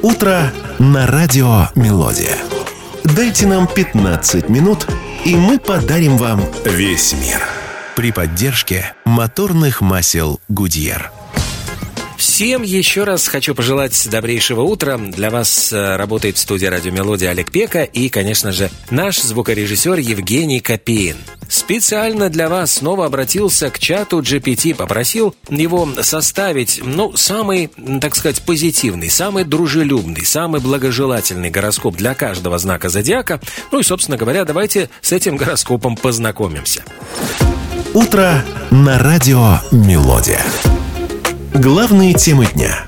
Утро на радио «Мелодия». Дайте нам 15 минут, и мы подарим вам весь мир. При поддержке моторных масел «Гудьер». Всем еще раз хочу пожелать добрейшего утра. Для вас работает в студии «Радио Мелодия» Олег Пека и, конечно же, наш звукорежиссер Евгений Копеин. Специально для вас снова обратился к чату GPT, попросил его составить, самый, так сказать, позитивный, самый дружелюбный, самый благожелательный гороскоп для каждого знака зодиака. И, собственно говоря, давайте с этим гороскопом познакомимся. Утро на радио «Мелодия». Главные темы дня.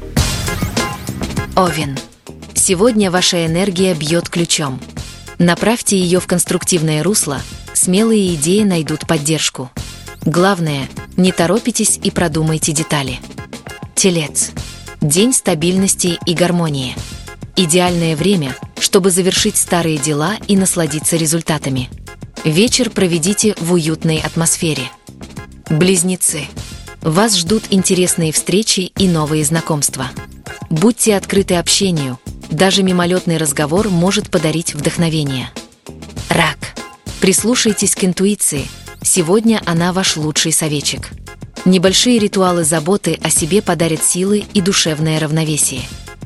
Овен. Сегодня ваша энергия бьет ключом. Направьте ее в конструктивное русло, смелые идеи найдут поддержку. Главное, не торопитесь и продумайте детали. Телец. День стабильности и гармонии. Идеальное время, чтобы завершить старые дела и насладиться результатами. Вечер проведите в уютной атмосфере. Близнецы. Вас ждут интересные встречи и новые знакомства. Будьте открыты общению. Даже мимолетный разговор может подарить вдохновение. Рак. Прислушайтесь к интуиции. Сегодня она ваш лучший советчик. Небольшие ритуалы заботы о себе подарят силы и душевное равновесие.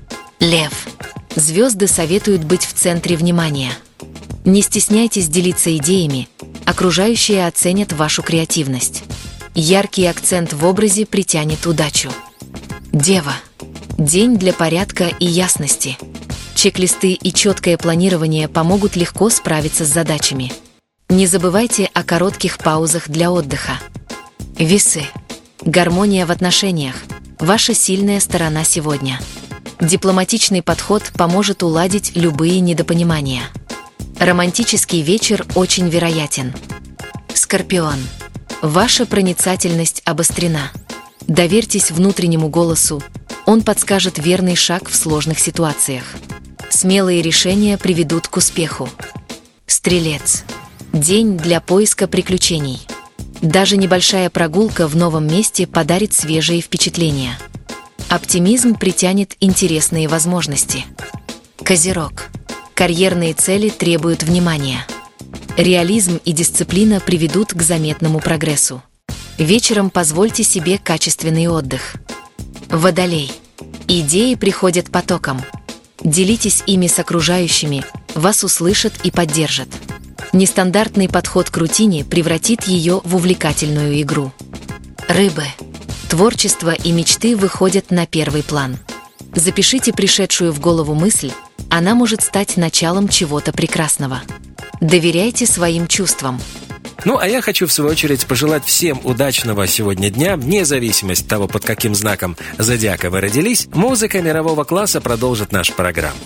Лев. Звезды советуют быть в центре внимания. Не стесняйтесь делиться идеями. Окружающие оценят вашу креативность. Яркий акцент в образе притянет удачу. Дева. День для порядка и ясности. Чек-листы и четкое планирование помогут легко справиться с задачами. Не забывайте о коротких паузах для отдыха. Весы. Гармония в отношениях. Ваша сильная сторона сегодня. Дипломатичный подход поможет уладить любые недопонимания. Романтический вечер очень вероятен. Скорпион. Ваша проницательность обострена. Доверьтесь внутреннему голосу, он подскажет верный шаг в сложных ситуациях. Смелые решения приведут к успеху. Стрелец. День для поиска приключений. Даже небольшая прогулка в новом месте подарит свежие впечатления. Оптимизм притянет интересные возможности. Козерог. Карьерные цели требуют внимания. Реализм и дисциплина приведут к заметному прогрессу. Вечером позвольте себе качественный отдых. Водолей. Идеи приходят потоком. Делитесь ими с окружающими, вас услышат и поддержат. Нестандартный подход к рутине превратит ее в увлекательную игру. Рыбы. Творчество и мечты выходят на первый план. Запишите пришедшую в голову мысль, она может стать началом чего-то прекрасного. Доверяйте своим чувствам. А я хочу, в свою очередь, пожелать всем удачного сегодня дня, вне зависимости от того, под каким знаком зодиака вы родились. Музыка мирового класса продолжит нашу программу.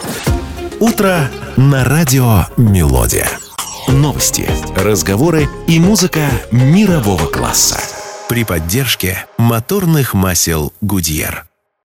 Утро на радио «Мелодия». Новости, разговоры и музыка мирового класса. При поддержке моторных масел «Гудьер».